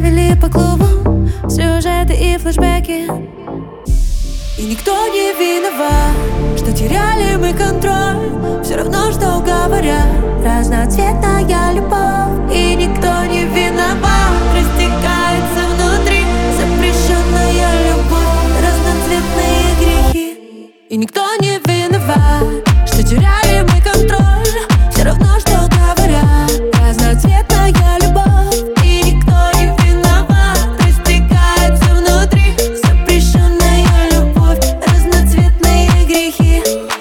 вели по клубам сюжеты и флешбеки, и никто не виноват, что теряли мы контроль. Все равно, что говорят, разноцветная любовь. И никто не виноват, растекается внутри запрещенная любовь, разноцветные грехи. И никто не виноват, что теряли мы контроль. Все равно, что говорят, разноцветная любовь. И никто не виноват, растекается внутри запрещенная любовь, разноцветные грехи.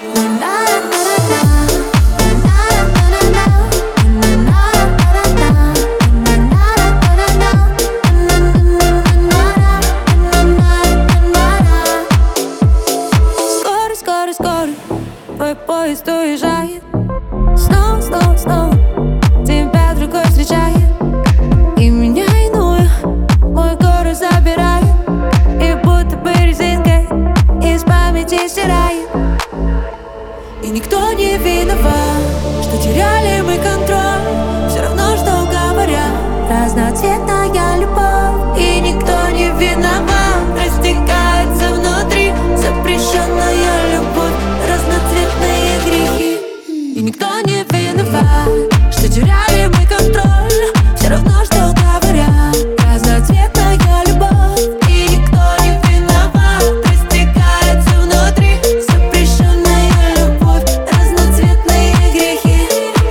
Скоро твой поезд уезжает. Снова тебя другой встречает, и меня иную мой город забирает, и будто бы резинкой из памяти стирает. И никто не виноват, что теряли мы контроль. Все равно, что говорят, разноцветная любовь. И никто не виноват, растекается внутри запрещенная любовь, разноцветные грехи. И никто не виноват, что теряли мы контроль. Все равно, что говорят, разноцветная любовь. И никто не виноват, растекается внутри запрещенная любовь, разноцветные грехи.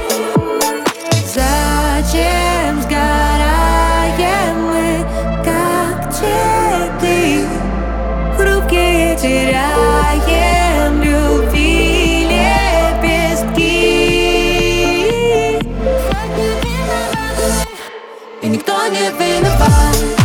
Зачем сгораем мы, как цветы хрупкие, теряем любви лепестки. И никто не виноват.